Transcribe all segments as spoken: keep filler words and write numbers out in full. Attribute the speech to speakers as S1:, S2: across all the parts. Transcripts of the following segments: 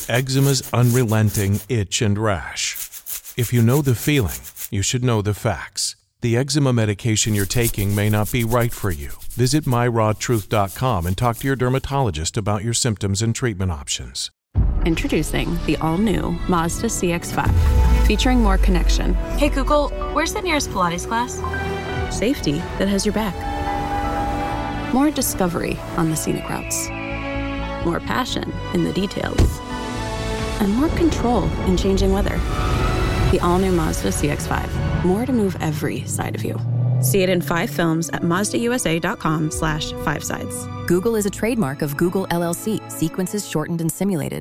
S1: eczema's unrelenting itch and rash. If you know the feeling, you should know the facts. The eczema medication you're taking may not be right for you. Visit my raw truth dot com and talk to your dermatologist about your symptoms and treatment options.
S2: Introducing the all-new Mazda C X five, featuring more connection.
S3: Hey Google, where's the nearest Pilates class?
S2: Safety that has your back. More discovery on the scenic routes. More passion in the details. And more control in changing weather. The all-new Mazda C X five. More to move every side of you. See it in five films at Mazda U S A dot com slash five sides.
S4: Google is a trademark of Google L L C. Sequences shortened and simulated.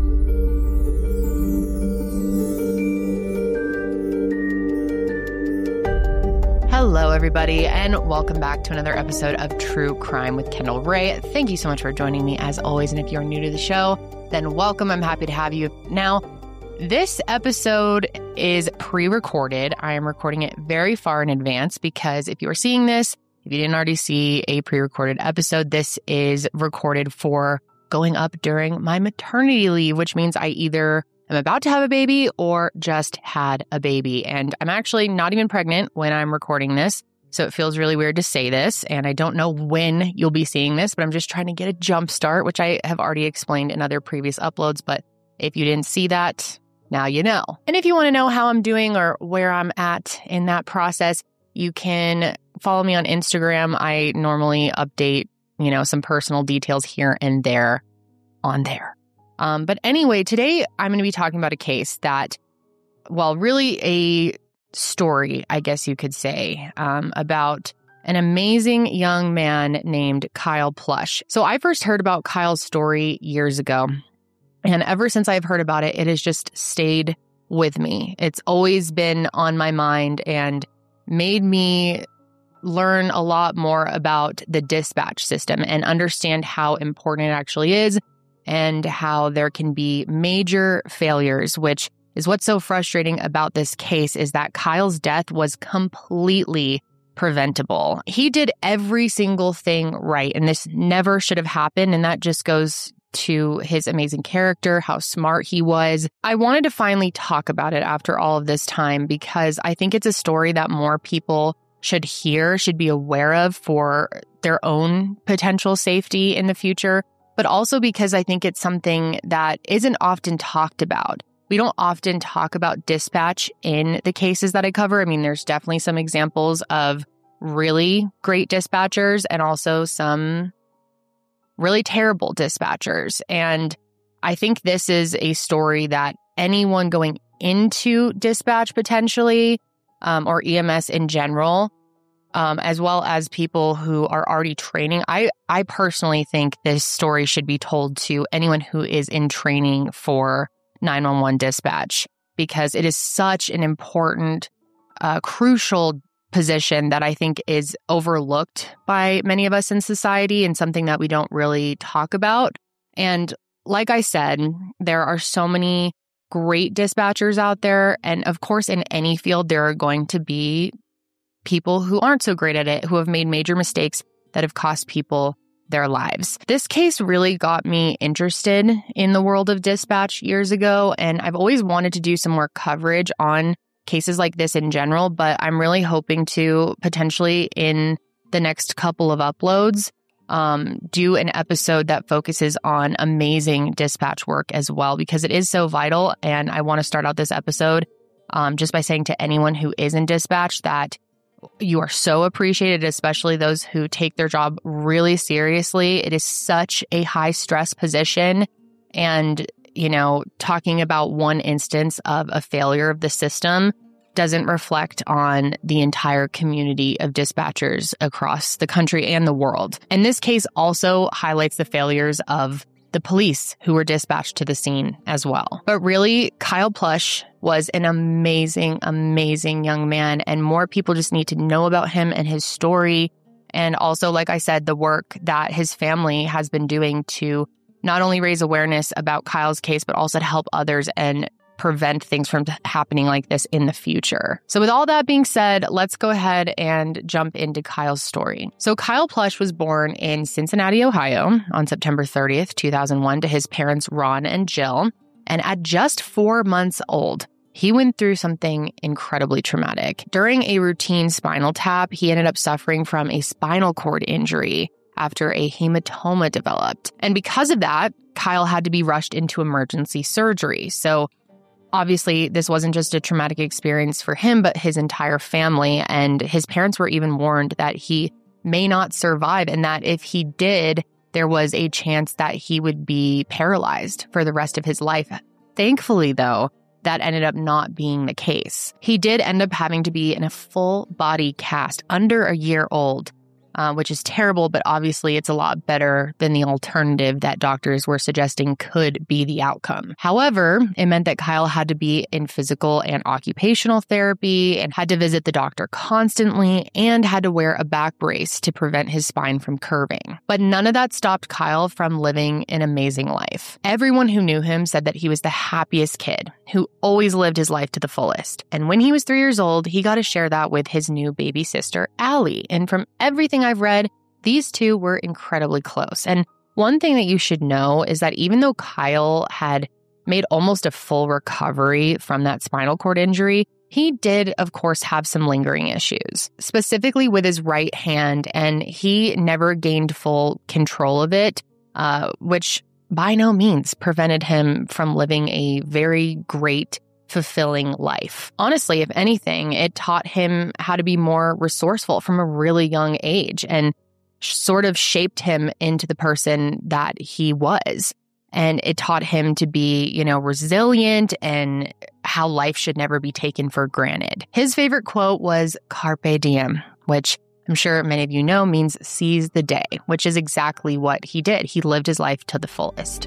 S5: Hello, everybody, and welcome back to another episode of True Crime with Kendall Ray. Thank you so much for joining me, as always. And if you're new to the show, then welcome. I'm happy to have you. Now, this episode is pre-recorded. I am recording it very far in advance because if you are seeing this, if you didn't already see a pre-recorded episode, this is recorded for going up during my maternity leave, which means I either am about to have a baby or just had a baby. And I'm actually not even pregnant when I'm recording this, so it feels really weird to say this. And I don't know when you'll be seeing this, but I'm just trying to get a jump start, which I have already explained in other previous uploads. But if you didn't see that, now you know. And if you want to know how I'm doing or where I'm at in that process, you can follow me on Instagram. I normally update, you know, some personal details here and there on there. Um, but anyway, today I'm going to be talking about a case that, well, really a story, I guess you could say, um, about an amazing young man named Kyle Plush. So I first heard about Kyle's story years ago. And ever since I've heard about it, it has just stayed with me. It's always been on my mind and made me learn a lot more about the dispatch system and understand how important it actually is and how there can be major failures, which is what's so frustrating about this case is that Kyle's death was completely preventable. He did every single thing right, and this never should have happened, and that just goes to his amazing character, how smart he was. I wanted to finally talk about it after all of this time because I think it's a story that more people should hear, should be aware of for their own potential safety in the future, but also because I think it's something that isn't often talked about. We don't often talk about dispatch in the cases that I cover. I mean, there's definitely some examples of really great dispatchers and also some really terrible dispatchers. And I think this is a story that anyone going into dispatch potentially, um, or E M S in general, um, as well as people who are already training, I, I personally think this story should be told to anyone who is in training for nine one one dispatch, because it is such an important, uh, crucial position that I think is overlooked by many of us in society and something that we don't really talk about. And like I said, there are so many great dispatchers out there. And of course, in any field, there are going to be people who aren't so great at it, who have made major mistakes that have cost people their lives. This case really got me interested in the world of dispatch years ago. And I've always wanted to do some more coverage on cases like this in general, but I'm really hoping to potentially in the next couple of uploads, um, do an episode that focuses on amazing dispatch work as well, because it is so vital. And I want to start out this episode um, just by saying to anyone who is in dispatch that you are so appreciated, especially those who take their job really seriously. It is such a high stress position. And you know, talking about one instance of a failure of the system doesn't reflect on the entire community of dispatchers across the country and the world. And this case also highlights the failures of the police who were dispatched to the scene as well. But really, Kyle Plush was an amazing, amazing young man, and more people just need to know about him and his story. And also, like I said, the work that his family has been doing to not only raise awareness about Kyle's case, but also to help others and prevent things from happening like this in the future. So with all that being said, let's go ahead and jump into Kyle's story. So Kyle Plush was born in Cincinnati, Ohio on September thirtieth, two thousand one to his parents, Ron and Jill. And at just four months old, he went through something incredibly traumatic. During a routine spinal tap, he ended up suffering from a spinal cord injury after a hematoma developed. And because of that, Kyle had to be rushed into emergency surgery. So obviously, this wasn't just a traumatic experience for him, but his entire family. And his parents were even warned that he may not survive and that if he did, there was a chance that he would be paralyzed for the rest of his life. Thankfully, though, that ended up not being the case. He did end up having to be in a full body cast under a year old, uh, which is terrible, but obviously it's a lot better than the alternative that doctors were suggesting could be the outcome. However, it meant that Kyle had to be in physical and occupational therapy and had to visit the doctor constantly and had to wear a back brace to prevent his spine from curving. But none of that stopped Kyle from living an amazing life. Everyone who knew him said that he was the happiest kid who always lived his life to the fullest. And when he was three years old, he got to share that with his new baby sister, Allie. And from everything I've read, these two were incredibly close. And one thing that you should know is that even though Kyle had made almost a full recovery from that spinal cord injury, he did, of course, have some lingering issues, specifically with his right hand, and he never gained full control of it, uh, which by no means prevented him from living a very great, fulfilling life. Honestly, if anything, it taught him how to be more resourceful from a really young age and sort of shaped him into the person that he was. And it taught him to be, you know, resilient and how life should never be taken for granted. His favorite quote was "Carpe diem," which I'm sure many of you know means seize the day, which is exactly what he did. He lived his life to the fullest.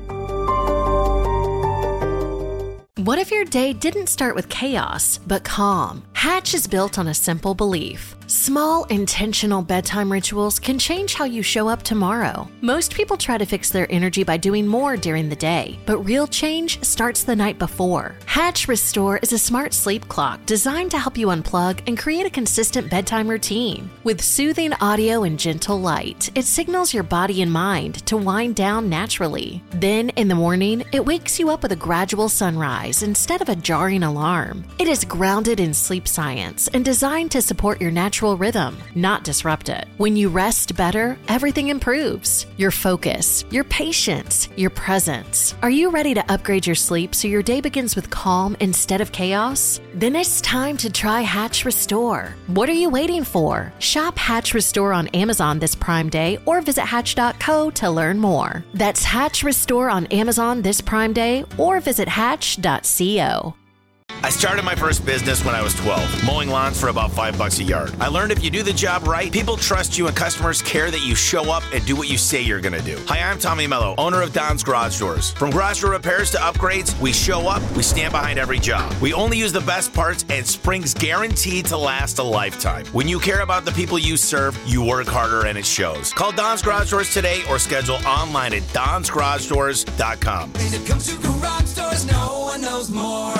S6: What if your day didn't start with chaos, but calm? Hatch is built on a simple belief. Small, intentional bedtime rituals can change how you show up tomorrow. Most people try to fix their energy by doing more during the day, but real change starts the night before. Hatch Restore is a smart sleep clock designed to help you unplug and create a consistent bedtime routine. With soothing audio and gentle light, it signals your body and mind to wind down naturally. Then, in the morning, it wakes you up with a gradual sunrise instead of a jarring alarm. It is grounded in sleep science and designed to support your natural rhythm, not disrupt it. When you rest better, everything improves. Your focus, your patience, your presence. Are you ready to upgrade your sleep so your day begins with calm instead of chaos? Then it's time to try Hatch Restore. What are you waiting for? Shop Hatch Restore on Amazon this Prime Day or visit hatch dot co to learn more. That's Hatch Restore on Amazon this Prime Day or visit hatch dot co.
S7: I started my first business when I was twelve, mowing lawns for about five bucks a yard. I learned if you do the job right, people trust you and customers care that you show up and do what you say you're going to do. Hi, I'm Tommy Mello, owner of Don's Garage Doors. From garage door repairs to upgrades, we show up, we stand behind every job. We only use the best parts and spring's guaranteed to last a lifetime. When you care about the people you serve, you work harder and it shows. Call Don's Garage Doors today or schedule online at dons garage doors dot com.
S8: When it comes to garage doors, no one knows more.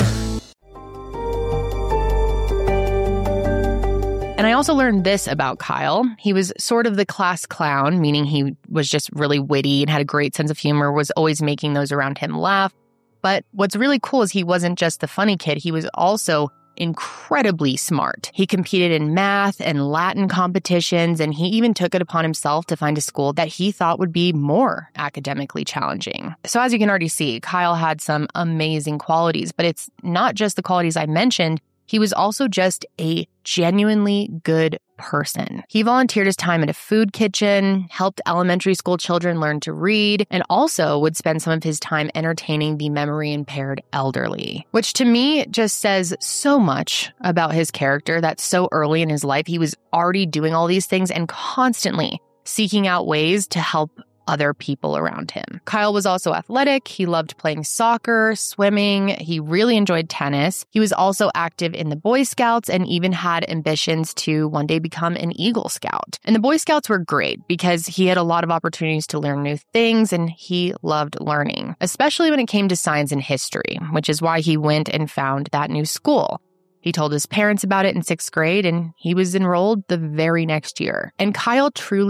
S5: And I also learned this about Kyle. He was sort of the class clown, meaning he was just really witty and had a great sense of humor, was always making those around him laugh. But what's really cool is he wasn't just the funny kid. He was also incredibly smart. He competed in math and Latin competitions, and he even took it upon himself to find a school that he thought would be more academically challenging. So as you can already see, Kyle had some amazing qualities, but it's not just the qualities I mentioned. He was also just a genuinely good person. He volunteered his time at a food kitchen, helped elementary school children learn to read, and also would spend some of his time entertaining the memory impaired elderly, which to me just says so much about his character that so early in his life, he was already doing all these things and constantly seeking out ways to help other people around him. Kyle was also athletic. He loved playing soccer, swimming. He really enjoyed tennis. He was also active in the Boy Scouts and even had ambitions to one day become an Eagle Scout. And the Boy Scouts were great because he had a lot of opportunities to learn new things and he loved learning, especially when it came to science and history, which is why he went and found that new school. He told his parents about it in sixth grade, and he was enrolled the very next year. And Kyle truly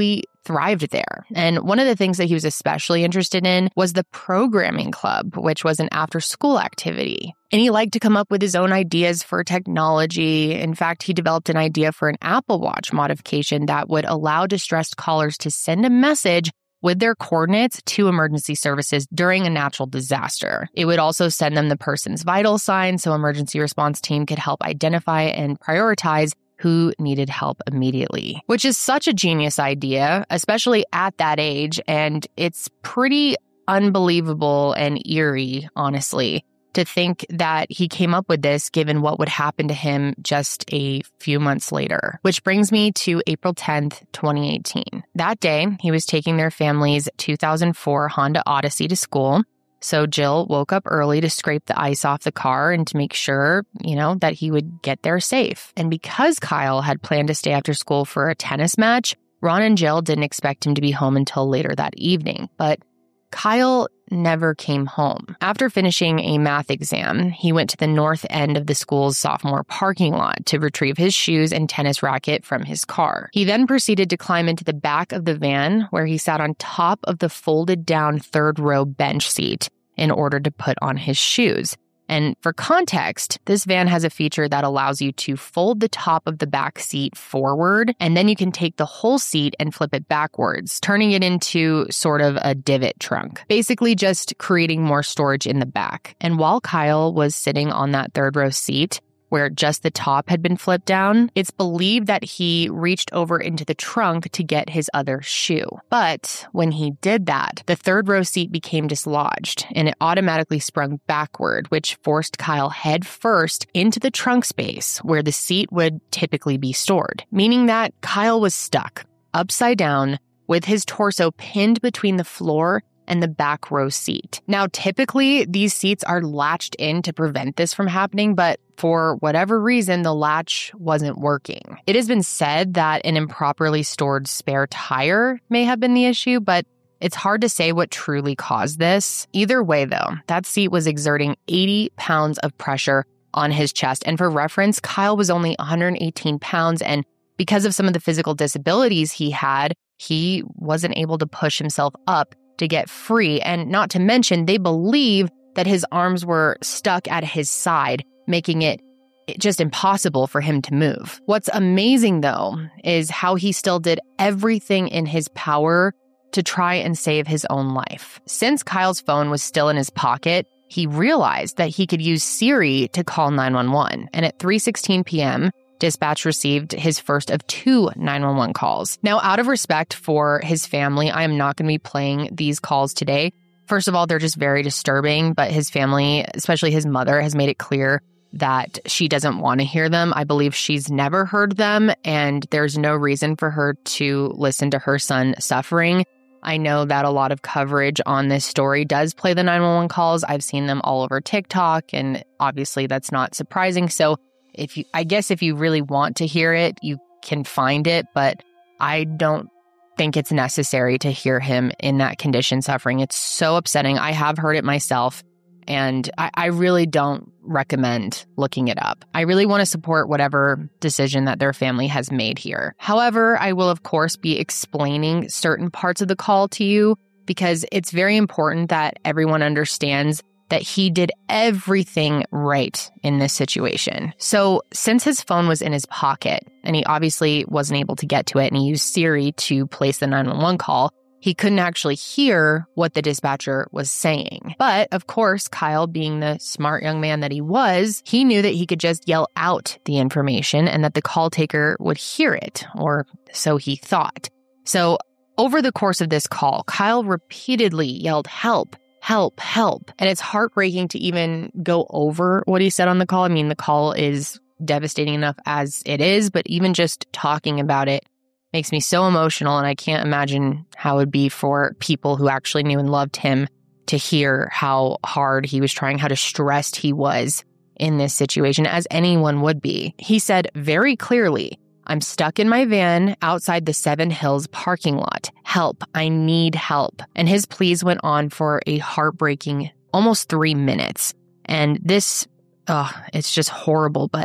S5: thrived there. And one of the things that he was especially interested in was the programming club, which was an after-school activity. And he liked to come up with his own ideas for technology. In fact, he developed an idea for an Apple Watch modification that would allow distressed callers to send a message with their coordinates to emergency services during a natural disaster. It would also send them the person's vital signs so emergency response team could help identify and prioritize who needed help immediately, which is such a genius idea, especially at that age. And it's pretty unbelievable and eerie, honestly, to think that he came up with this given what would happen to him just a few months later. Which brings me to April tenth, twenty eighteen. That day, he was taking their family's two thousand four Honda Odyssey to school. So Jill woke up early to scrape the ice off the car and to make sure, you know, that he would get there safe. And because Kyle had planned to stay after school for a tennis match, Ron and Jill didn't expect him to be home until later that evening. But Kyle never came home. After finishing a math exam, he went to the north end of the school's sophomore parking lot to retrieve his shoes and tennis racket from his car. He then proceeded to climb into the back of the van, where he sat on top of the folded down third row bench seat in order to put on his shoes. And for context, this van has a feature that allows you to fold the top of the back seat forward, and then you can take the whole seat and flip it backwards, turning it into sort of a divot trunk, basically just creating more storage in the back. And while Kyle was sitting on that third row seat, where just the top had been flipped down, it's believed that he reached over into the trunk to get his other shoe. But when he did that, the third row seat became dislodged and it automatically sprung backward, which forced Kyle head first into the trunk space where the seat would typically be stored, meaning that Kyle was stuck upside down with his torso pinned between the floor and the back row seat. Now, typically, these seats are latched in to prevent this from happening, but for whatever reason, the latch wasn't working. It has been said that an improperly stored spare tire may have been the issue, but it's hard to say what truly caused this. Either way, though, that seat was exerting eighty pounds of pressure on his chest. And for reference, Kyle was only one hundred eighteen pounds, and because of some of the physical disabilities he had, he wasn't able to push himself up to get free. And not to mention, they believe that his arms were stuck at his side, making it just impossible for him to move. What's amazing, though, is how he still did everything in his power to try and save his own life. Since Kyle's phone was still in his pocket, he realized that he could use Siri to call nine one one. And at three sixteen p.m., dispatch received his first of two nine one one calls. Now, out of respect for his family, I am not going to be playing these calls today. First of all, they're just very disturbing, but his family, especially his mother, has made it clear that she doesn't want to hear them. I believe she's never heard them, and there's no reason for her to listen to her son suffering. I know that a lot of coverage on this story does play the nine one one calls. I've seen them all over TikTok, and obviously that's not surprising. So If you, I guess if you really want to hear it, you can find it, but I don't think it's necessary to hear him in that condition suffering. It's so upsetting. I have heard it myself, and I, I really don't recommend looking it up. I really want to support whatever decision that their family has made here. However, I will, of course, be explaining certain parts of the call to you because it's very important that everyone understands that he did everything right in this situation. So since his phone was in his pocket and he obviously wasn't able to get to it and he used Siri to place the nine one one call, he couldn't actually hear what the dispatcher was saying. But of course, Kyle, being the smart young man that he was, he knew that he could just yell out the information and that the call taker would hear it, or so he thought. So over the course of this call, Kyle repeatedly yelled, "Help, help, help." And it's heartbreaking to even go over what he said on the call. I mean, the call is devastating enough as it is, but even just talking about it makes me so emotional. And I can't imagine how it would be for people who actually knew and loved him to hear how hard he was trying, how distressed he was in this situation, as anyone would be. He said very clearly, "I'm stuck in my van outside the Seven Hills parking lot. Help, I need help." And his pleas went on for a heartbreaking almost three minutes. And this, oh, it's just horrible. But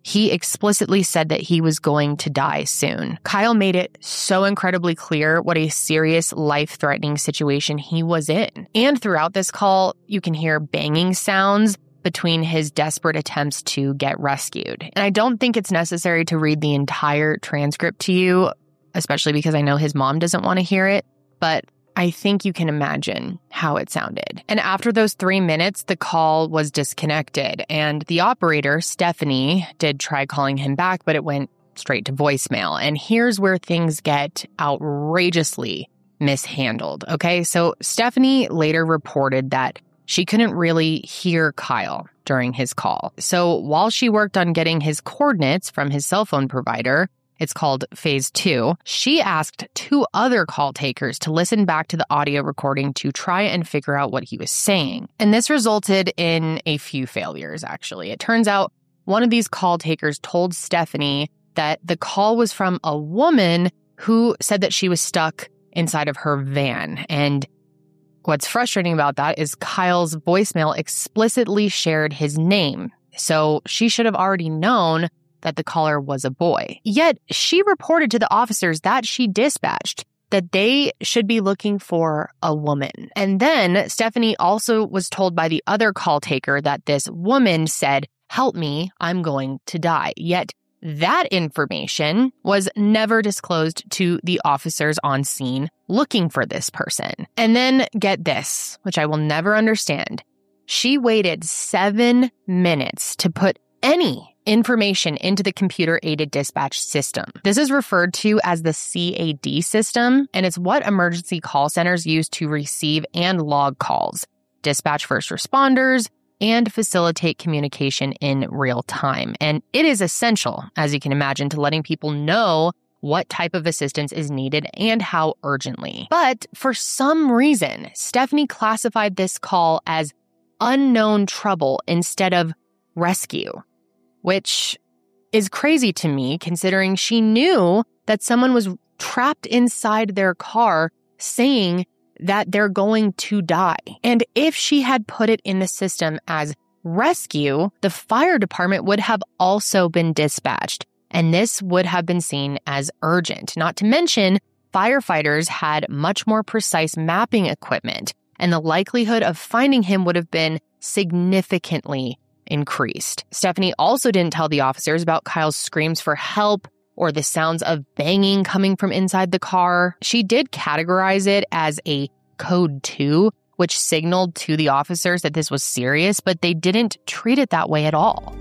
S5: he explicitly said that he was going to die soon. Kyle made it so incredibly clear what a serious, life-threatening situation he was in. And throughout this call, you can hear banging sounds between his desperate attempts to get rescued. And I don't think it's necessary to read the entire transcript to you, especially because I know his mom doesn't want to hear it, but I think you can imagine how it sounded. And after those three minutes, the call was disconnected, and the operator, Stephanie, did try calling him back, but it went straight to voicemail. And here's where things get outrageously mishandled, okay? So Stephanie later reported that she couldn't really hear Kyle during his call. So while she worked on getting his coordinates from his cell phone provider, it's called Phase two, she asked two other call takers to listen back to the audio recording to try and figure out what he was saying. And this resulted in a few failures, actually. It turns out one of these call takers told Stephanie that the call was from a woman who said that she was stuck inside of her van. And what's frustrating about that is Kyle's voicemail explicitly shared his name. So she should have already known that the caller was a boy. Yet she reported to the officers that she dispatched that they should be looking for a woman. And then Stephanie also was told by the other call taker that this woman said, "Help me, I'm going to die." Yet that information was never disclosed to the officers on scene looking for this person. And then get this, which I will never understand. She waited seven minutes to put any information into the computer-aided dispatch system. This is referred to as the C A D system, and it's what emergency call centers use to receive and log calls, dispatch first responders, and facilitate communication in real time. And it is essential, as you can imagine, to letting people know what type of assistance is needed and how urgently. But for some reason, Stephanie classified this call as unknown trouble instead of rescue, which is crazy to me considering she knew that someone was trapped inside their car saying that they're going to die. And if she had put it in the system as rescue, the fire department would have also been dispatched, and this would have been seen as urgent. Not to mention, firefighters had much more precise mapping equipment, and the likelihood of finding him would have been significantly increased. Stephanie also didn't tell the officers about Kyle's screams for help or the sounds of banging coming from inside the car. She did categorize it as a code two, which signaled to the officers that this was serious, but they didn't treat it that way at all.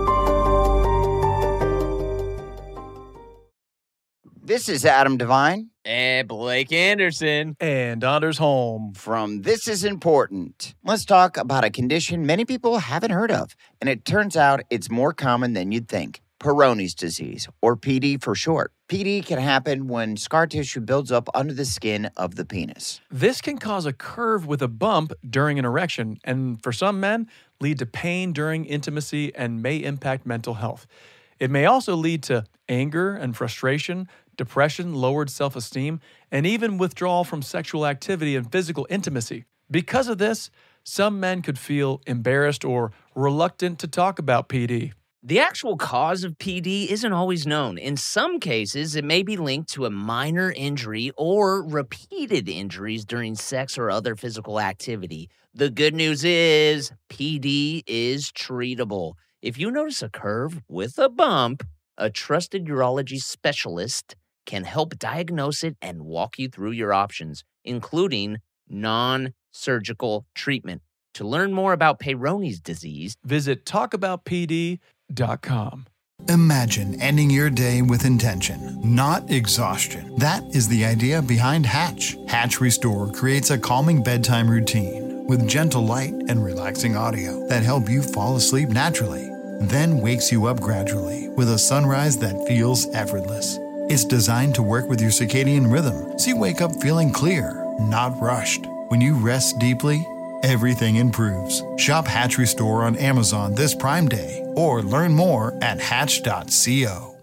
S9: This is Adam Devine.
S10: And Blake Anderson.
S11: And Anders Holm.
S9: From This Is Important. Let's talk about a condition many people haven't heard of. And it turns out it's more common than you'd think. Peyronie's disease, or P D for short. P D can happen when scar tissue builds up under the skin of the penis.
S11: This can cause a curve with a bump during an erection, and for some men, lead to pain during intimacy and may impact mental health. It may also lead to anger and frustration, depression, lowered self-esteem, and even withdrawal from sexual activity and physical intimacy. Because of this, some men could feel embarrassed or reluctant to talk about P D.
S10: The actual cause of P D isn't always known. In some cases, it may be linked to a minor injury or repeated injuries during sex or other physical activity. The good news is P D is treatable. If you notice a curve with a bump, a trusted urology specialist can help diagnose it and walk you through your options, including non-surgical treatment. To learn more about Peyronie's disease,
S11: visit talk about P D dot com.
S12: Imagine ending your day with intention, not exhaustion. That is the idea behind Hatch. Hatch Restore creates a calming bedtime routine with gentle light and relaxing audio that help you fall asleep naturally, then wakes you up gradually with a sunrise that feels effortless. It's designed to work with your circadian rhythm, so you wake up feeling clear, not rushed. When you rest deeply, everything improves. Shop Hatch Restore on Amazon this Prime Day or learn more at hatch dot co.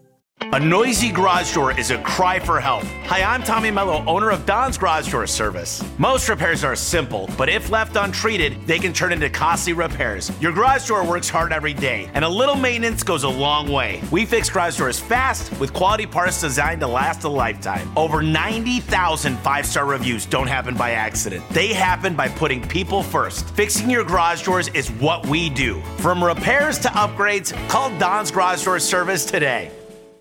S7: A noisy garage door is a cry for help. Hi, I'm Tommy Mello, owner of Don's Garage Door Service. Most repairs are simple, but if left untreated, they can turn into costly repairs. Your garage door works hard every day, and a little maintenance goes a long way. We fix garage doors fast with quality parts designed to last a lifetime. Over ninety thousand five-star reviews don't happen by accident. They happen by putting people first. Fixing your garage doors is what we do. From repairs to upgrades, call Don's Garage Door Service today.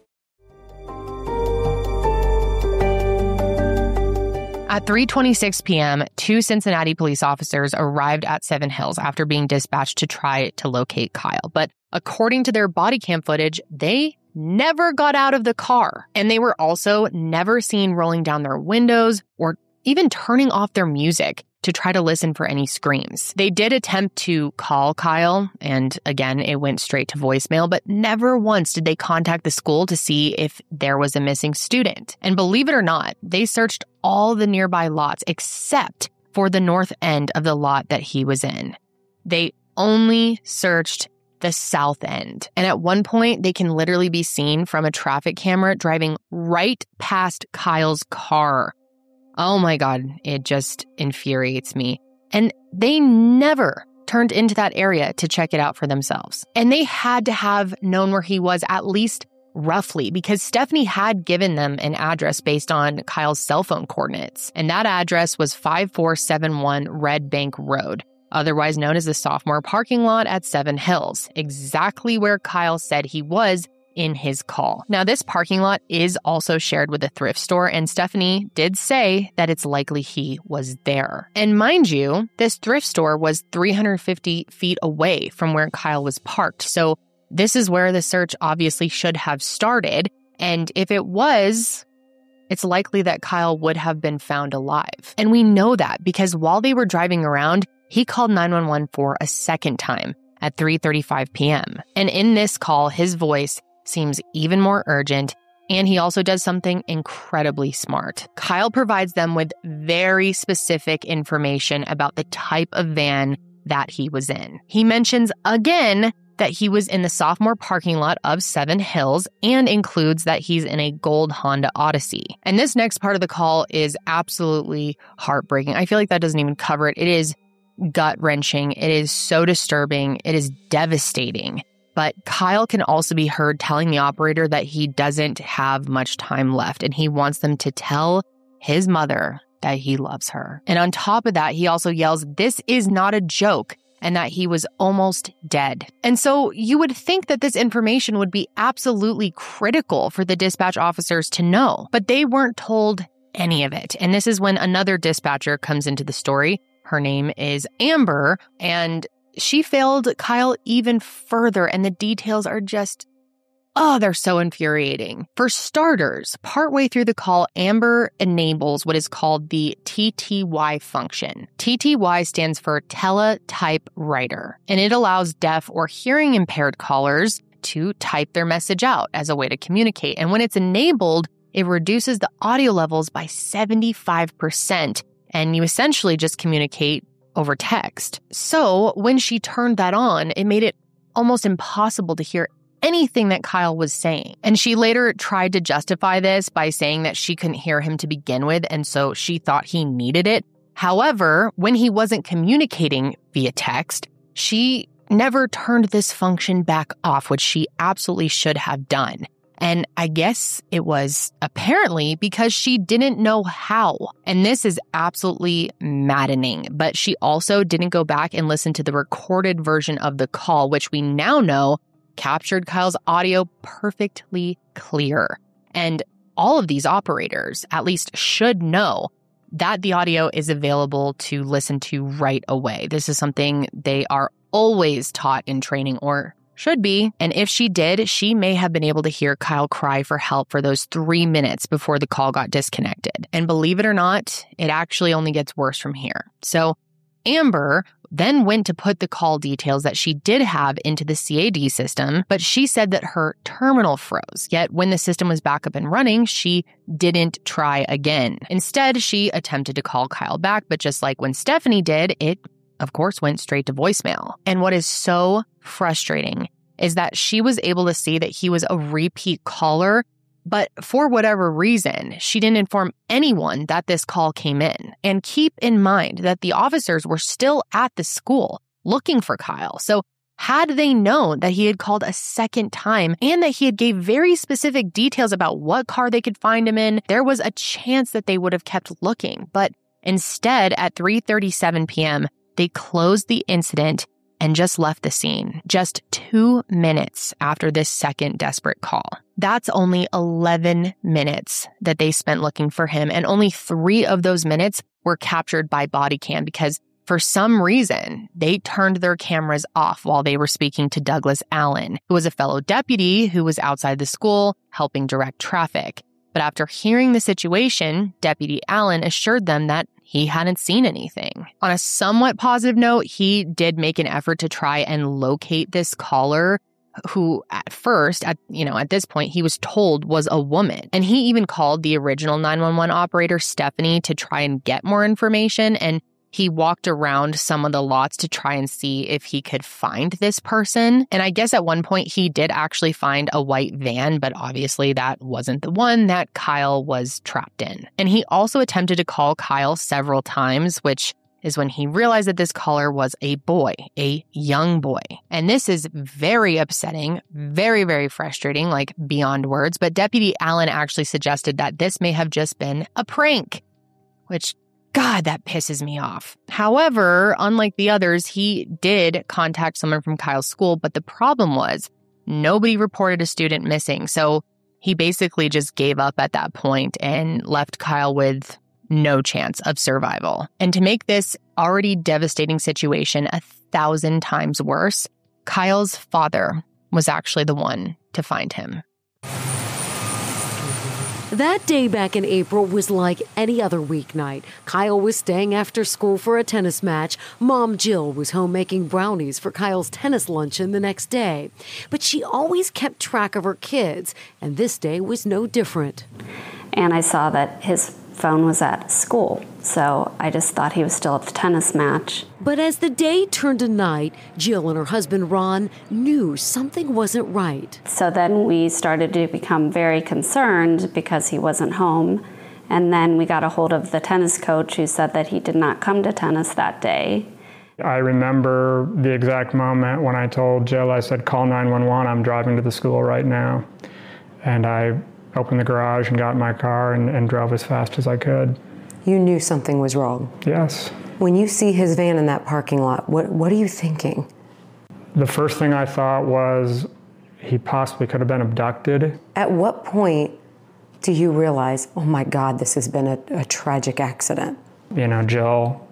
S5: At three twenty-six p.m., two Cincinnati police officers arrived at Seven Hills after being dispatched to try to locate Kyle. But according to their body cam footage, they never got out of the car. And they were also never seen rolling down their windows or even turning off their music to try to listen for any screams. They did attempt to call Kyle, and again, it went straight to voicemail, but never once did they contact the school to see if there was a missing student. And believe it or not, they searched all the nearby lots except for the north end of the lot that he was in. They only searched the south end. And at one point, they can literally be seen from a traffic camera driving right past Kyle's car. Oh my God, it just infuriates me. And they never turned into that area to check it out for themselves. And they had to have known where he was at least roughly, because Stephanie had given them an address based on Kyle's cell phone coordinates. And that address was five four seven one Red Bank Road, otherwise known as the sophomore parking lot at Seven Hills, exactly where Kyle said he was in his call. Now, this parking lot is also shared with a thrift store, and Stephanie did say that it's likely he was there. And mind you, this thrift store was three hundred fifty feet away from where Kyle was parked. So this is where the search obviously should have started. And if it was, it's likely that Kyle would have been found alive. And we know that because while they were driving around, he called nine one one for a second time at three thirty-five p.m. And in this call, his voice seems even more urgent, and he also does something incredibly smart. Kyle provides them with very specific information about the type of van that he was in. He mentions again that he was in the sophomore parking lot of Seven Hills and includes that he's in a gold Honda Odyssey. And this next part of the call is absolutely heartbreaking. I feel like that doesn't even cover it. It is gut-wrenching. It is so disturbing. It is devastating. But Kyle can also be heard telling the operator that he doesn't have much time left, and he wants them to tell his mother that he loves her. And on top of that, he also yells, "This is not a joke," and that he was almost dead. And so you would think that this information would be absolutely critical for the dispatch officers to know, but they weren't told any of it. And this is when another dispatcher comes into the story. Her name is Amber, and she failed Kyle even further, and the details are just, oh, they're so infuriating. For starters, partway through the call, Amber enables what is called the T T Y function. T T Y stands for Teletype Writer, and it allows deaf or hearing impaired callers to type their message out as a way to communicate. And when it's enabled, it reduces the audio levels by seventy-five percent, and you essentially just communicate over text. So when she turned that on, it made it almost impossible to hear anything that Kyle was saying. And she later tried to justify this by saying that she couldn't hear him to begin with, and so she thought he needed it. However, when he wasn't communicating via text, she never turned this function back off, which she absolutely should have done. And I guess it was apparently because she didn't know how. And this is absolutely maddening. But she also didn't go back and listen to the recorded version of the call, which we now know captured Kyle's audio perfectly clear. And all of these operators at least should know that the audio is available to listen to right away. This is something they are always taught in training, or should be. And if she did, she may have been able to hear Kyle cry for help for those three minutes before the call got disconnected. And believe it or not, it actually only gets worse from here. So Amber then went to put the call details that she did have into the C A D system, but she said that her terminal froze. Yet when the system was back up and running, she didn't try again. Instead, she attempted to call Kyle back, but just like when Stephanie did, it of course, went straight to voicemail. And what is so frustrating is that she was able to see that he was a repeat caller But for whatever reason, she didn't inform anyone that this call came in. And keep in mind that the officers were still at the school looking for Kyle. So had they known that he had called a second time and that he had gave very specific details about what car they could find him in, there was a chance that they would have kept looking. But instead, at three thirty-seven p.m., they closed the incident and just left the scene just two minutes after this second desperate call. That's only eleven minutes that they spent looking for him, and only three of those minutes were captured by body cam because for some reason, they turned their cameras off while they were speaking to Douglas Allen, who was a fellow deputy who was outside the school helping direct traffic. But after hearing the situation, Deputy Allen assured them that he hadn't seen anything. On a somewhat positive note, he did make an effort to try and locate this caller, who at first, at you know, at this point, he was told was a woman. And he even called the original nine one one operator, Stephanie, to try and get more information. And he walked around some of the lots to try and see if he could find this person. And I guess at one point he did actually find a white van, but obviously that wasn't the one that Kyle was trapped in. And he also attempted to call Kyle several times, which is when he realized that this caller was a boy, a young boy. And this is very upsetting, very, very frustrating, like beyond words. But Deputy Allen actually suggested that this may have just been a prank, which God, that pisses me off. However, unlike the others, he did contact someone from Kyle's school, but the problem was nobody reported a student missing. So he basically just gave up at that point and left Kyle with no chance of survival. And to make this already devastating situation a thousand times worse, Kyle's father was actually the one to find him.
S13: That day back in April was like any other weeknight. Kyle was staying after school for a tennis match. Mom Jill was home making brownies for Kyle's tennis luncheon the next day. But she always kept track of her kids, and this day was no different.
S14: And I saw that his phone was at school, so I just thought he was still at the tennis match.
S13: But as the day turned to night, Jill and her husband Ron knew something wasn't right.
S14: So then we started to become very concerned because he wasn't home. And then we got a hold of the tennis coach who said that he did not come to tennis that day.
S15: I remember the exact moment when I told Jill, I said, call nine one one, I'm driving to the school right now. And I opened the garage and got in my car and, and drove as fast as I could.
S16: You knew something was wrong?
S15: Yes.
S16: When you see his van in that parking lot, what, what are you thinking?
S15: The first thing I thought was he possibly could have been abducted.
S16: At what point do you realize, oh my God, this has been a, a tragic accident?
S15: You know, Jill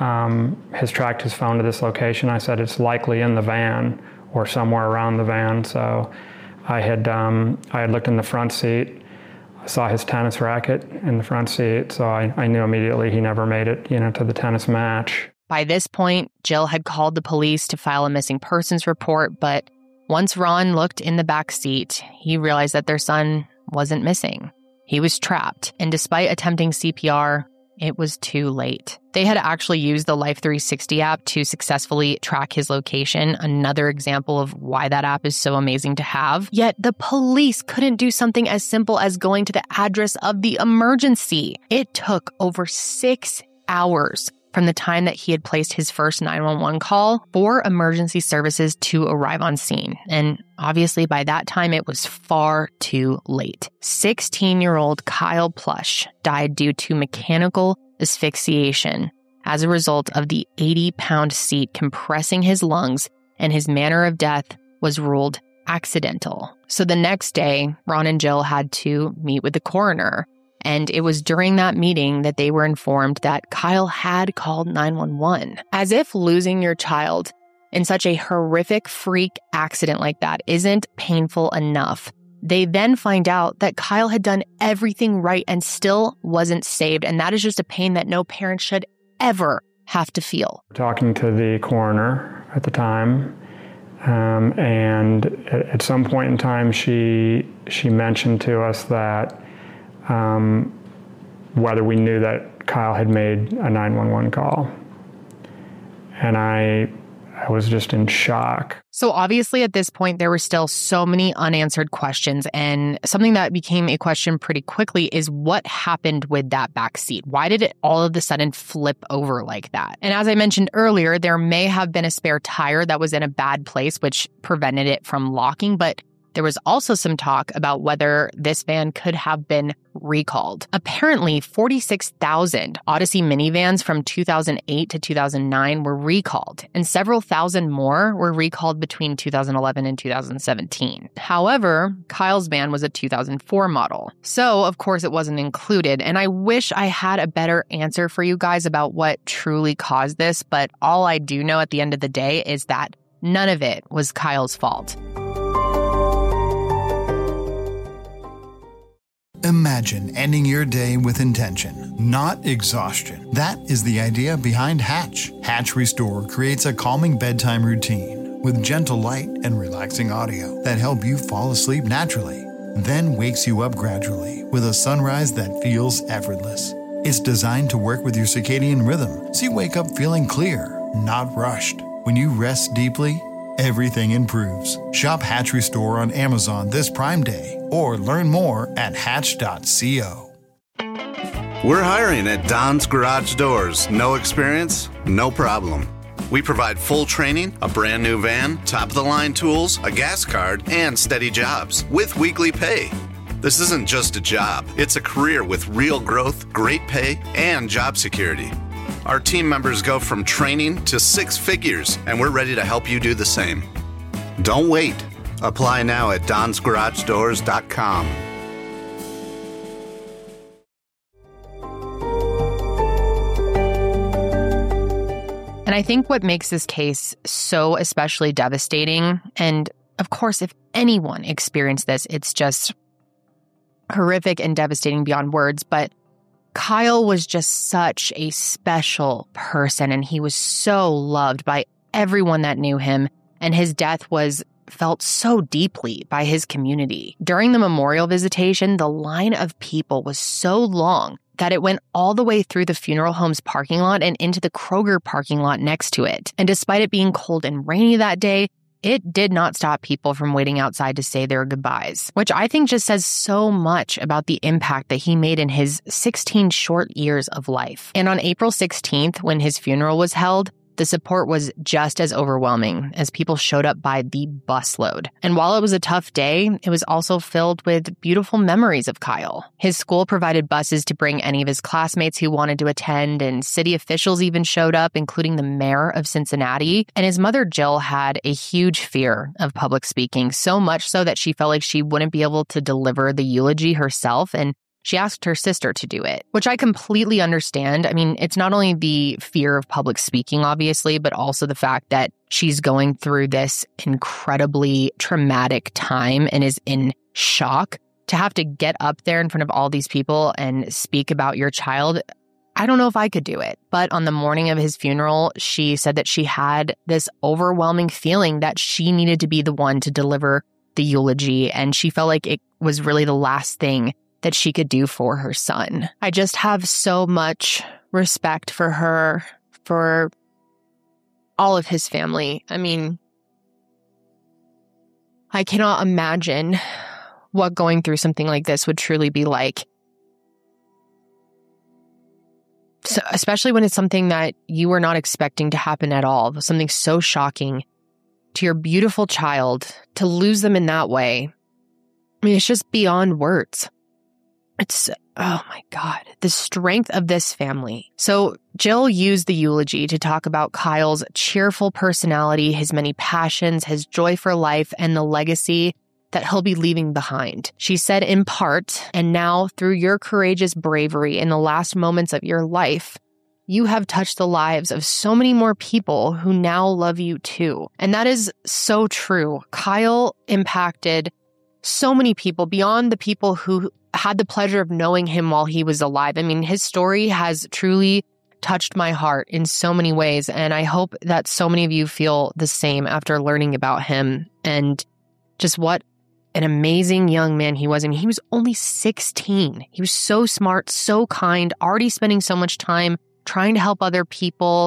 S15: um, has tracked his phone to this location. I said it's likely in the van or somewhere around the van, so I had um, I had looked in the front seat. I saw his tennis racket in the front seat, so I, I knew immediately he never made it, you know, to the tennis match.
S5: By this point, Jill had called the police to file a missing persons report, but once Ron looked in the back seat, he realized that their son wasn't missing. He was trapped, and despite attempting C P R, it was too late. They had actually used the Life three sixty app to successfully track his location, another example of why that app is so amazing to have. Yet the police couldn't do something as simple as going to the address of the emergency. It took over six hours from the time that he had placed his first nine one one call for emergency services to arrive on scene. And obviously by that time, it was far too late. sixteen-year-old Kyle Plush died due to mechanical asphyxiation as a result of the eighty-pound seat compressing his lungs, and his manner of death was ruled accidental. So the next day, Ron and Jill had to meet with the coroner. And it was during that meeting that they were informed that Kyle had called nine one one. As if losing your child in such a horrific freak accident like that isn't painful enough, they then find out that Kyle had done everything right and still wasn't saved. And that is just a pain that no parent should ever have to feel.
S15: Talking to the coroner at the time, um, and at some point in time, she she mentioned to us that Um, whether we knew that Kyle had made a nine one one call. And I I was just in shock.
S5: So obviously at this point, there were still so many unanswered questions. And something that became a question pretty quickly is what happened with that back seat? Why did it all of a sudden flip over like that? And as I mentioned earlier, there may have been a spare tire that was in a bad place, which prevented it from locking. But there was also some talk about whether this van could have been recalled. Apparently, forty-six thousand Odyssey minivans from two thousand eight to two thousand nine were recalled, and several thousand more were recalled between two thousand eleven and two thousand seventeen. However, Kyle's van was a two thousand four model, so of course it wasn't included, and I wish I had a better answer for you guys about what truly caused this, but all I do know at the end of the day is that none of it was Kyle's fault.
S12: Imagine ending your day with intention, not exhaustion. That is the idea behind Hatch. Hatch Restore creates a calming bedtime routine with gentle light and relaxing audio that help you fall asleep naturally, then wakes you up gradually with a sunrise that feels effortless. It's designed to work with your circadian rhythm, so you wake up feeling clear, not rushed. When you rest deeply, everything improves. Shop Hatch Restore on Amazon this Prime Day or learn more at hatch dot co.
S17: We're hiring at Don's Garage Doors. No experience? No problem. We provide full training, a brand new van, top-of-the-line tools, a gas card, and steady jobs with weekly pay. This isn't just a job. It's a career with real growth, great pay, and job security. Our team members go from training to six figures, and we're ready to help you do the same. Don't wait. Apply now at dons garage doors dot com.
S5: And I think what makes this case so especially devastating, and of course, if anyone experienced this, it's just horrific and devastating beyond words, but Kyle was just such a special person, and he was so loved by everyone that knew him, and his death was felt so deeply by his community. During the memorial visitation, the line of people was so long that it went all the way through the funeral home's parking lot and into the Kroger parking lot next to it. And despite it being cold and rainy that day, it did not stop people from waiting outside to say their goodbyes, which I think just says so much about the impact that he made in his sixteen short years of life. And on April sixteenth, when his funeral was held, the support was just as overwhelming as people showed up by the busload. And while it was a tough day, it was also filled with beautiful memories of Kyle. His school provided buses to bring any of his classmates who wanted to attend, and city officials even showed up, including the mayor of Cincinnati. And his mother, Jill, had a huge fear of public speaking, so much so that she felt like she wouldn't be able to deliver the eulogy herself, and she asked her sister to do it, which I completely understand. I mean, it's not only the fear of public speaking, obviously, but also the fact that she's going through this incredibly traumatic time and is in shock. To have to get up there in front of all these people and speak about your child, I don't know if I could do it. But on the morning of his funeral, she said that she had this overwhelming feeling that she needed to be the one to deliver the eulogy, and she felt like it was really the last thing that she could do for her son. I just have so much respect for her, for all of his family. I mean, I cannot imagine what going through something like this would truly be like. So, especially when it's something that you were not expecting to happen at all, something so shocking to your beautiful child, to lose them in that way. I mean, it's just beyond words. It's, oh my God, the strength of this family. So Jill used the eulogy to talk about Kyle's cheerful personality, his many passions, his joy for life, and the legacy that he'll be leaving behind. She said in part, and now through your courageous bravery in the last moments of your life, you have touched the lives of so many more people who now love you too. And that is so true. Kyle impacted so many people beyond the people who had the pleasure of knowing him while he was alive. I mean, his story has truly touched my heart in so many ways, and I hope that so many of you feel the same after learning about him and just what an amazing young man he was. And he was only sixteen. He was so smart, so kind, already spending so much time trying to help other people.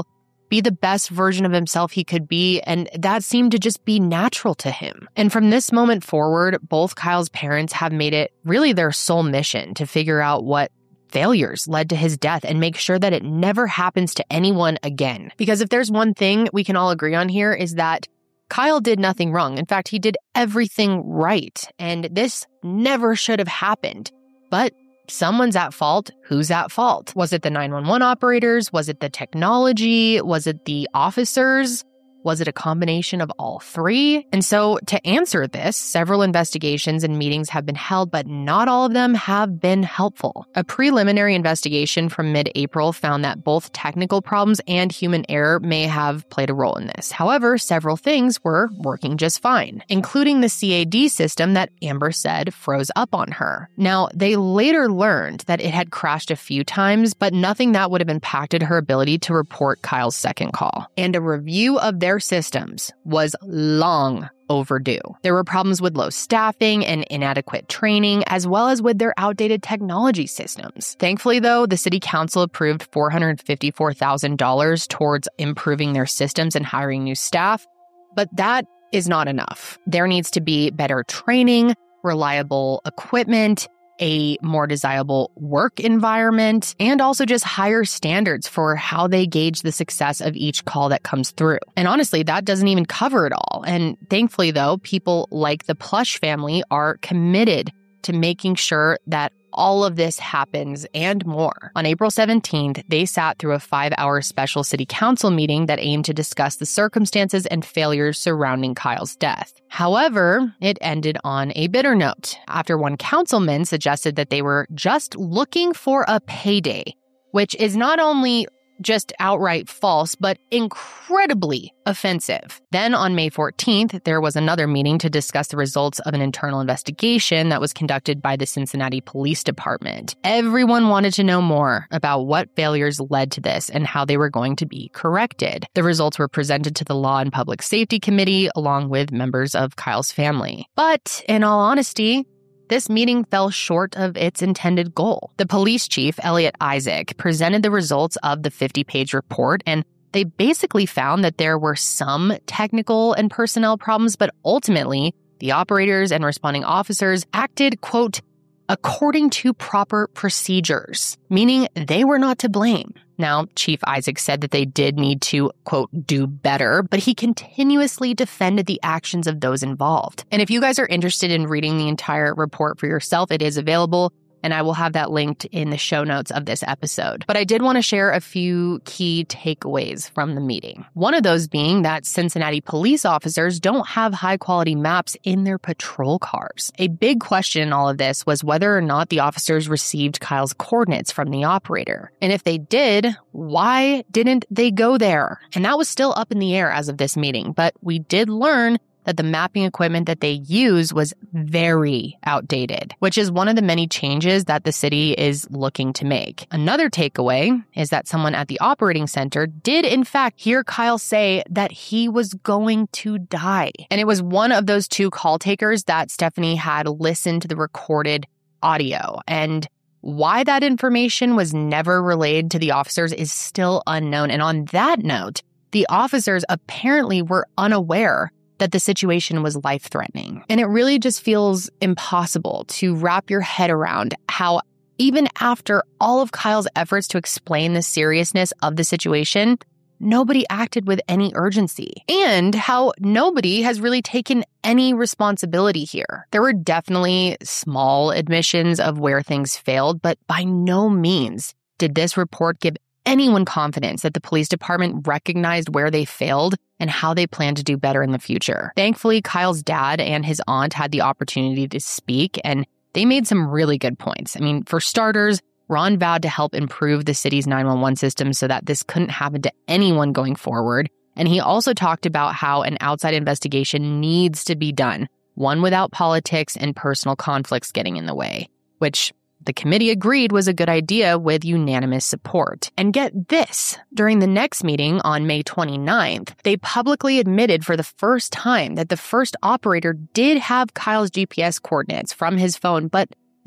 S5: be the best version of himself he could be, and that seemed to just be natural to him. And from this moment forward, both Kyle's parents have made it really their sole mission to figure out what failures led to his death and make sure that it never happens to anyone again. Because if there's one thing we can all agree on here is that Kyle did nothing wrong. In fact, he did everything right, and this never should have happened. But someone's at fault. Who's at fault? Was it the nine one one operators? Was it the technology? Was it the officers? Was it a combination of all three? And so to answer this, several investigations and meetings have been held, but not all of them have been helpful. A preliminary investigation from mid-April found that both technical problems and human error may have played a role in this. However, several things were working just fine, including the C A D system that Amber said froze up on her. Now, they later learned that it had crashed a few times, but nothing that would have impacted her ability to report Kyle's second call. And a review of their Their systems was long overdue. There were problems with low staffing and inadequate training, as well as with their outdated technology systems. Thankfully, though, the city council approved four hundred fifty-four thousand dollars towards improving their systems and hiring new staff, but that is not enough. There needs to be better training, reliable equipment, a more desirable work environment, and also just higher standards for how they gauge the success of each call that comes through. And honestly, that doesn't even cover it all. And thankfully, though, people like the Plush family are committed to making sure that all of this happens and more. On April seventeenth, they sat through a five-hour special city council meeting that aimed to discuss the circumstances and failures surrounding Kyle's death. However, it ended on a bitter note after one councilman suggested that they were just looking for a payday, which is not only just outright false, but incredibly offensive. Then on May fourteenth, there was another meeting to discuss the results of an internal investigation that was conducted by the Cincinnati Police Department. Everyone wanted to know more about what failures led to this and how they were going to be corrected. The results were presented to the Law and Public Safety Committee along with members of Kyle's family. But in all honesty, this meeting fell short of its intended goal. The police chief, Elliot Isaac, presented the results of the fifty-page report, and they basically found that there were some technical and personnel problems, but ultimately, the operators and responding officers acted, quote, according to proper procedures, meaning they were not to blame. Now, Chief Isaac said that they did need to, quote, do better, but he continuously defended the actions of those involved. And if you guys are interested in reading the entire report for yourself, it is available, and I will have that linked in the show notes of this episode. But I did want to share a few key takeaways from the meeting. One of those being that Cincinnati police officers don't have high-quality maps in their patrol cars. A big question in all of this was whether or not the officers received Kyle's coordinates from the operator. And if they did, why didn't they go there? And that was still up in the air as of this meeting, but we did learn that the mapping equipment that they use was very outdated, which is one of the many changes that the city is looking to make. Another takeaway is that someone at the operating center did, in fact, hear Kyle say that he was going to die. And it was one of those two call takers that Stephanie had listened to the recorded audio. And why that information was never relayed to the officers is still unknown. And on that note, the officers apparently were unaware that the situation was life-threatening. And it really just feels impossible to wrap your head around how, even after all of Kyle's efforts to explain the seriousness of the situation, nobody acted with any urgency, and how nobody has really taken any responsibility here. There were definitely small admissions of where things failed, but by no means did this report give anyone confidence that the police department recognized where they failed and how they plan to do better in the future. Thankfully, Kyle's dad and his aunt had the opportunity to speak, and they made some really good points. I mean, for starters, Ron vowed to help improve the city's nine one one system so that this couldn't happen to anyone going forward. And he also talked about how an outside investigation needs to be done, one without politics and personal conflicts getting in the way, which the committee agreed was a good idea with unanimous support. And get this, during the next meeting on May twenty-ninth, they publicly admitted for the first time that the first operator did have Kyle's G P S coordinates from his phone, but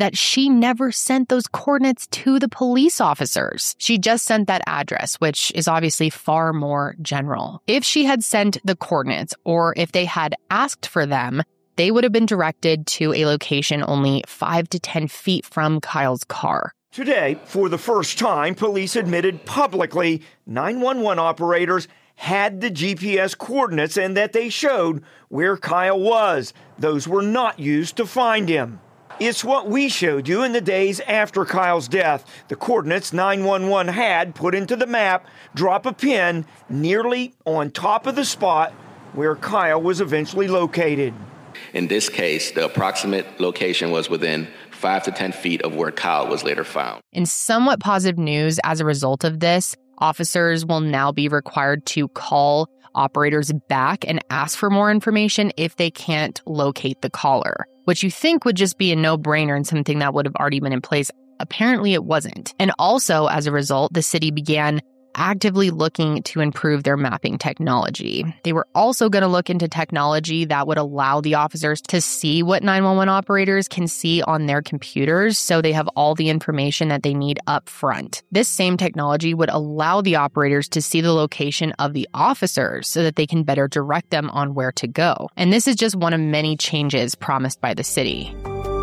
S5: that she never sent those coordinates to the police officers. She just sent that address, which is obviously far more general. If she had sent the coordinates, or if they had asked for them, they would have been directed to a location only five to ten feet from Kyle's car.
S18: Today, for the first time, police admitted publicly nine one one operators had the G P S coordinates and that they showed where Kyle was. Those were not used to find him. It's what we showed you in the days after Kyle's death. The coordinates nine one one had put into the map drop a pin nearly on top of the spot where Kyle was eventually located.
S19: In this case, the approximate location was within five to ten feet of where Kyle was later found.
S5: In somewhat positive news, as a result of this, officers will now be required to call operators back and ask for more information if they can't locate the caller, which you think would just be a no-brainer and something that would have already been in place. Apparently it wasn't. And also, as a result, the city began actively looking to improve their mapping technology. They were also going to look into technology that would allow the officers to see what nine one one operators can see on their computers, so they have all the information that they need up front. This same technology would allow the operators to see the location of the officers so that they can better direct them on where to go. And this is just one of many changes promised by the city.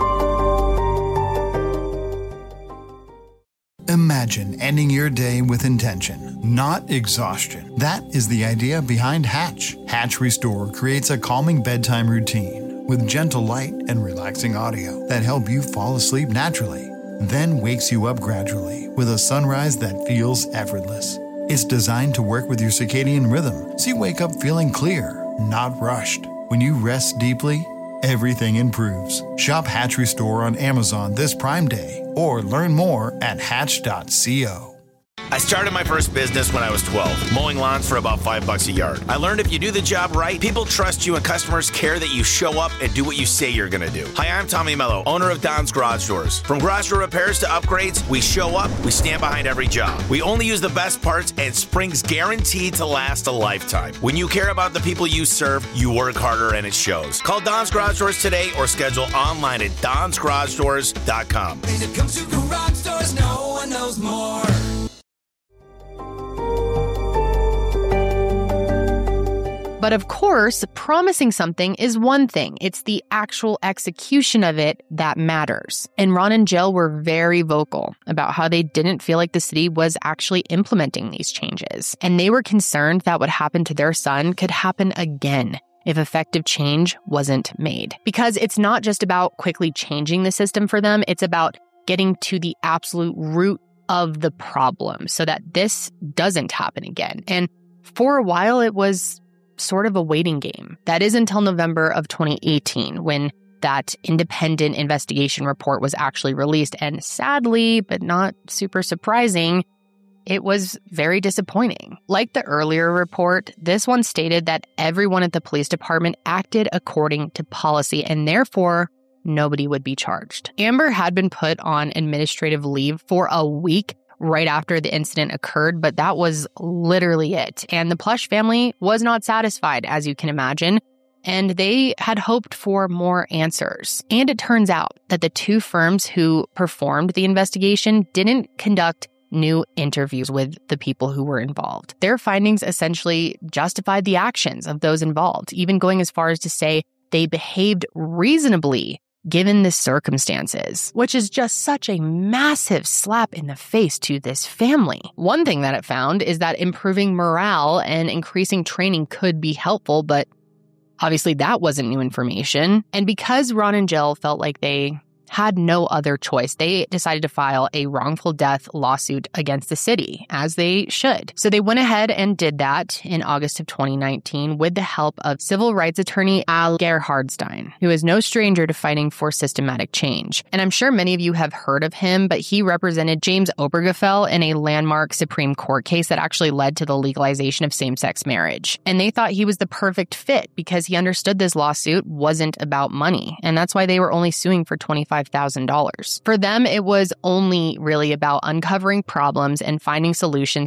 S12: Imagine ending your day with intention, not exhaustion. That is the idea behind Hatch. Hatch Restore creates a calming bedtime routine with gentle light and relaxing audio that help you fall asleep naturally, then wakes you up gradually with a sunrise that feels effortless. It's designed to work with your circadian rhythm, so you wake up feeling clear, not rushed. When you rest deeply, everything improves. Shop Hatch Restore on Amazon this Prime Day or learn more at hatch dot co.
S7: I started my first business when I was twelve, mowing lawns for about five bucks a yard. I learned if you do the job right, people trust you and customers care that you show up and do what you say you're going to do. Hi, I'm Tommy Mello, owner of Don's Garage Doors. From garage door repairs to upgrades, we show up, we stand behind every job. We only use the best parts, and spring's guaranteed to last a lifetime. When you care about the people you serve, you work harder and it shows. Call Don's Garage Doors today or schedule online at dons garage doors dot com.
S8: When it comes to garage doors, no one knows more.
S5: But of course, promising something is one thing. It's the actual execution of it that matters. And Ron and Jill were very vocal about how they didn't feel like the city was actually implementing these changes. And they were concerned that what happened to their son could happen again if effective change wasn't made. Because it's not just about quickly changing the system for them, it's about getting to the absolute root of the problem so that this doesn't happen again. And for a while, it was sort of a waiting game. That is until November of twenty eighteen, when that independent investigation report was actually released. And sadly, but not super surprising, it was very disappointing. Like the earlier report, this one stated that everyone at the police department acted according to policy, and therefore nobody would be charged. Amber had been put on administrative leave for a week right after the incident occurred, but that was literally it. And the Plush family was not satisfied, as you can imagine, and they had hoped for more answers. And it turns out that the two firms who performed the investigation didn't conduct new interviews with the people who were involved. Their findings essentially justified the actions of those involved, even going as far as to say they behaved reasonably given the circumstances, which is just such a massive slap in the face to this family. One thing that it found is that improving morale and increasing training could be helpful, but obviously that wasn't new information. And because Ron and Jill felt like they had no other choice, they decided to file a wrongful death lawsuit against the city, as they should. So they went ahead and did that in August of twenty nineteen with the help of civil rights attorney Al Gerhardstein, who is no stranger to fighting for systematic change. And I'm sure many of you have heard of him, but he represented James Obergefell in a landmark Supreme Court case that actually led to the legalization of same-sex marriage. And they thought he was the perfect fit because he understood this lawsuit wasn't about money, and that's why they were only suing for twenty-five thousand dollars. For them, it was only really about uncovering problems and finding solutions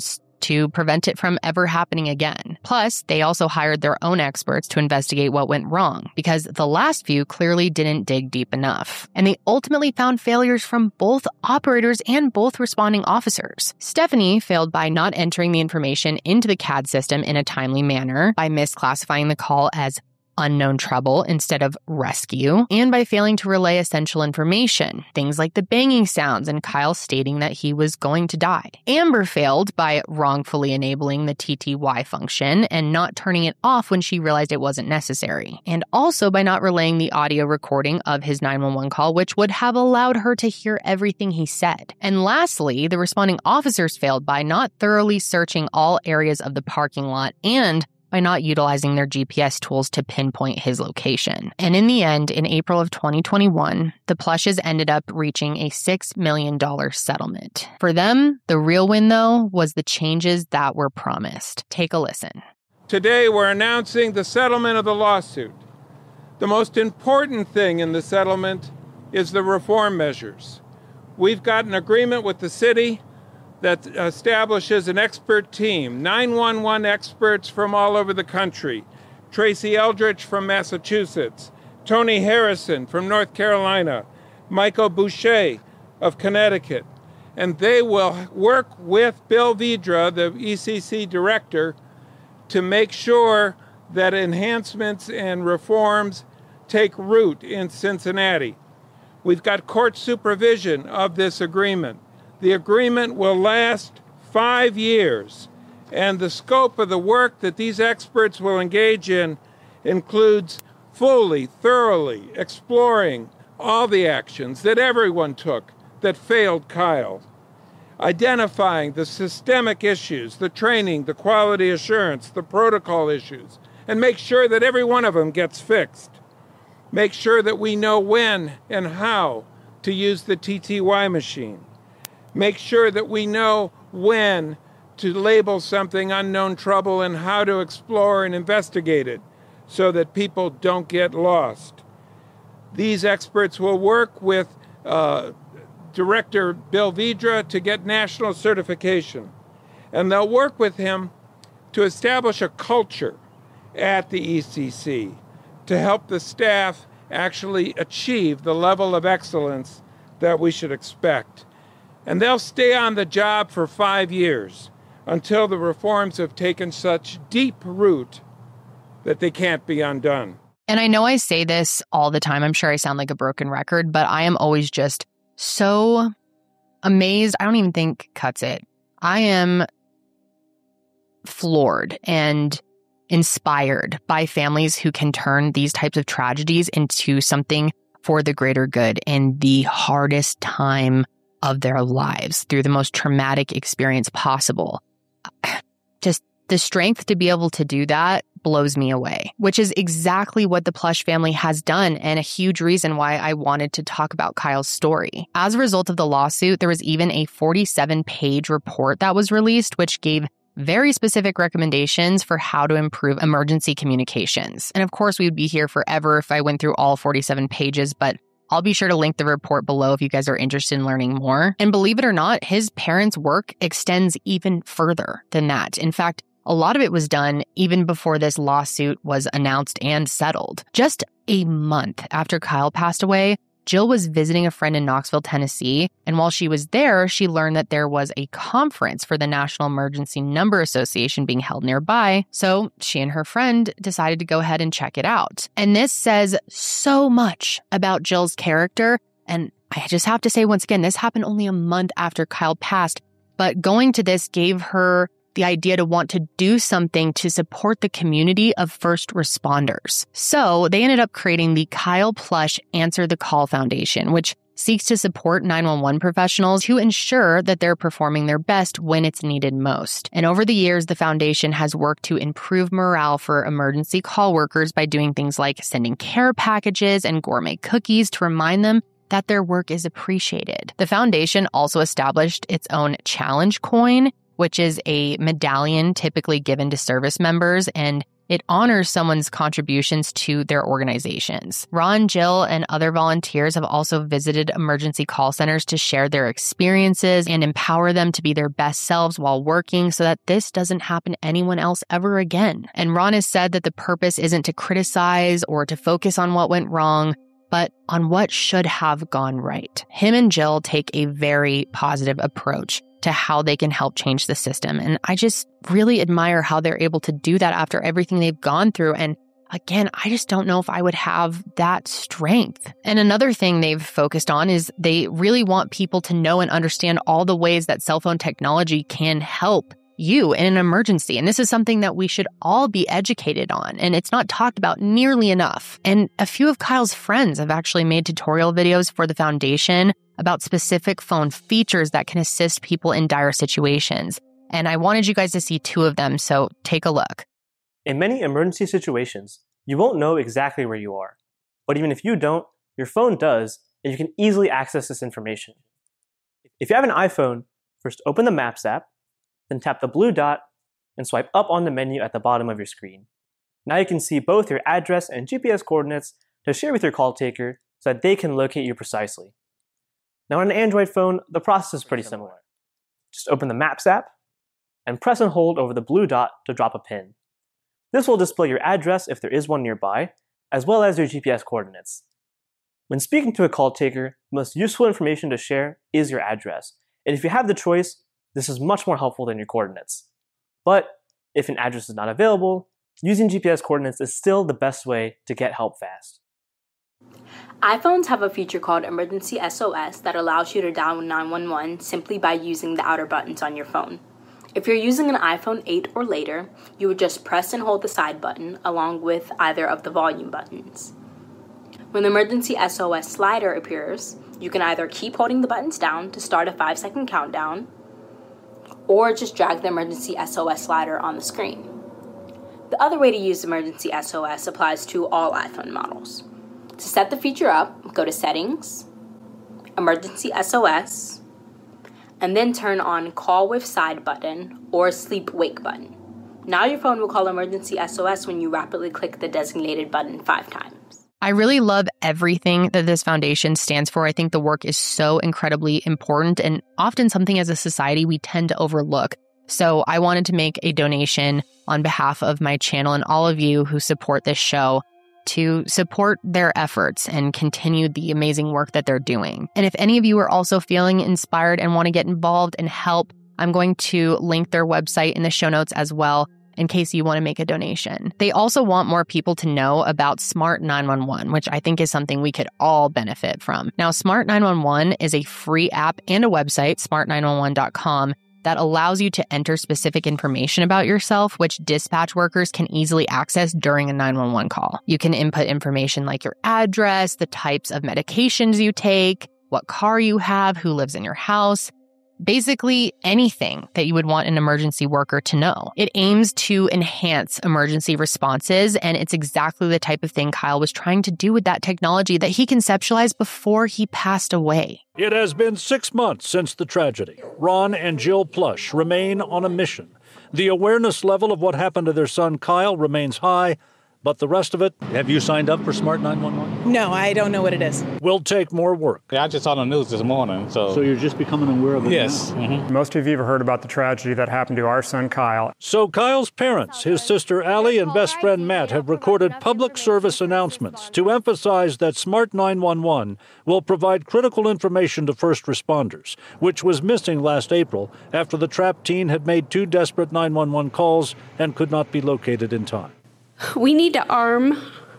S5: to prevent it from ever happening again. Plus, they also hired their own experts to investigate what went wrong, because the last few clearly didn't dig deep enough. And they ultimately found failures from both operators and both responding officers. Stephanie failed by not entering the information into the C A D system in a timely manner, by misclassifying the call as unknown trouble instead of rescue, and by failing to relay essential information, things like the banging sounds and Kyle stating that he was going to die. Amber failed by wrongfully enabling the T T Y function and not turning it off when she realized it wasn't necessary, and also by not relaying the audio recording of his nine one one call, which would have allowed her to hear everything he said. And lastly, the responding officers failed by not thoroughly searching all areas of the parking lot and by not utilizing their G P S tools to pinpoint his location. And in the end, in April of twenty twenty-one, the Plushes ended up reaching a six million dollars settlement. For them, the real win, though, was the changes that were promised. Take a listen.
S20: Today, we're announcing the settlement of the lawsuit. The most important thing in the settlement is the reform measures. We've got an agreement with the city that establishes an expert team, nine one one experts from all over the country. Tracy Eldridge from Massachusetts, Tony Harrison from North Carolina, Michael Boucher of Connecticut. And they will work with Bill Vidra, the E C C director, to make sure that enhancements and reforms take root in Cincinnati. We've got court supervision of this agreement. The agreement will last five years, and the scope of the work that these experts will engage in includes fully, thoroughly exploring all the actions that everyone took that failed Kyle, identifying the systemic issues, the training, the quality assurance, the protocol issues, and make sure that every one of them gets fixed. Make sure that we know when and how to use the T T Y machine. Make sure that we know when to label something unknown trouble and how to explore and investigate it so that people don't get lost. These experts will work with uh, Director Bill Vidra to get national certification. And they'll work with him to establish a culture at the E C C to help the staff actually achieve the level of excellence that we should expect. And they'll stay on the job for five years until the reforms have taken such deep root that they can't be undone.
S5: And I know I say this all the time. I'm sure I sound like a broken record, but I am always just so amazed. I don't even think cuts it. I am floored and inspired by families who can turn these types of tragedies into something for the greater good in the hardest time of their lives through the most traumatic experience possible. Just the strength to be able to do that blows me away, which is exactly what the Plush family has done and a huge reason why I wanted to talk about Kyle's story. As a result of the lawsuit, there was even a forty-seven page report that was released, which gave very specific recommendations for how to improve emergency communications. And of course, we would be here forever if I went through all forty-seven pages, but I'll be sure to link the report below if you guys are interested in learning more. And believe it or not, his parents' work extends even further than that. In fact, a lot of it was done even before this lawsuit was announced and settled. Just a month after Kyle passed away, Jill was visiting a friend in Knoxville, Tennessee, and while she was there, she learned that there was a conference for the National Emergency Number Association being held nearby, so she and her friend decided to go ahead and check it out. And this says so much about Jill's character, and I just have to say once again, this happened only a month after Kyle passed, but going to this gave her the idea to want to do something to support the community of first responders. So they ended up creating the Kyle Plush Answer the Call Foundation, which seeks to support nine one one professionals who ensure that they're performing their best when it's needed most. And over the years, the foundation has worked to improve morale for emergency call workers by doing things like sending care packages and gourmet cookies to remind them that their work is appreciated. The foundation also established its own challenge coin, which is a medallion typically given to service members, and It honors someone's contributions to their organizations. Ron, Jill, and other volunteers have also visited emergency call centers to share their experiences and empower them to be their best selves while working so that this doesn't happen to anyone else ever again. And Ron has said that the purpose isn't to criticize or to focus on what went wrong, but on what should have gone right. Him and Jill take a very positive approach to how they can help change the system. And I just really admire how they're able to do that after everything they've gone through. And again, I just don't know if I would have that strength. And another thing they've focused on is they really want people to know and understand all the ways that cell phone technology can help you in an emergency. And this is something that we should all be educated on. And it's not talked about nearly enough. And a few of Kyle's friends have actually made tutorial videos for the foundation about specific phone features that can assist people in dire situations. And I wanted you guys to see two of them, so take a look.
S21: In many emergency situations, you won't know exactly where you are. But even if you don't, your phone does, and you can easily access this information. If you have an iPhone, first open the Maps app, then tap the blue dot and swipe up on the menu at the bottom of your screen. Now you can see both your address and G P S coordinates to share with your call taker so that they can locate you precisely. Now on an Android phone, the process is pretty similar. Just open the Maps app and press and hold over the blue dot to drop a pin. This will display your address if there is one nearby, as well as your G P S coordinates. When speaking to a call taker, the most useful information to share is your address. And if you have the choice, this is much more helpful than your coordinates. But if an address is not available, using G P S coordinates is still the best way to get help fast.
S22: iPhones have a feature called Emergency S O S that allows you to dial nine one one simply by using the outer buttons on your phone. If you're using an iPhone eight or later, you would just press and hold the side button along with either of the volume buttons. When the Emergency S O S slider appears, you can either keep holding the buttons down to start a five second countdown, or just drag the Emergency S O S slider on the screen. The other way to use Emergency S O S applies to all iPhone models. To set the feature up, go to Settings, Emergency S O S, and then turn on Call with Side button or Sleep Wake button. Now your phone will call Emergency S O S when you rapidly click the designated button five times.
S5: I really love everything that this foundation stands for. I think the work is so incredibly important and often something as a society we tend to overlook. So I wanted to make a donation on behalf of my channel and all of you who support this show to support their efforts and continue the amazing work that they're doing. And if any of you are also feeling inspired and want to get involved and help, I'm going to link their website in the show notes as well, in case you want to make a donation. They also want more people to know about Smart nine one one, which I think is something we could all benefit from. Now, Smart nine one one is a free app and a website, smart nine one one dot com, that allows you to enter specific information about yourself, which dispatch workers can easily access during a nine one one call. You can input information like your address, the types of medications you take, what car you have, who lives in your house, basically anything that you would want an emergency worker to know. It aims to enhance emergency responses, and it's exactly the type of thing Kyle was trying to do with that technology that he conceptualized before he passed away.
S23: It has been six months since the tragedy. Ron and Jill Plush remain on a mission. The awareness level of what happened to their son Kyle remains high, but the rest of it, have you signed up for Smart nine one one?
S24: No, I don't know what it is.
S23: Will take more work.
S25: Yeah, I just saw the news this morning, so...
S23: So you're just becoming aware of it
S25: yes.
S23: now?
S25: Mm-hmm.
S15: Most of you have heard about the tragedy that happened to our son, Kyle.
S23: So Kyle's parents, his sister Allie and best friend Matt, have recorded public service announcements to emphasize that Smart nine one one will provide critical information to first responders, which was missing last April after the trapped teen had made two desperate nine one one calls and could not be located in time.
S14: We need to arm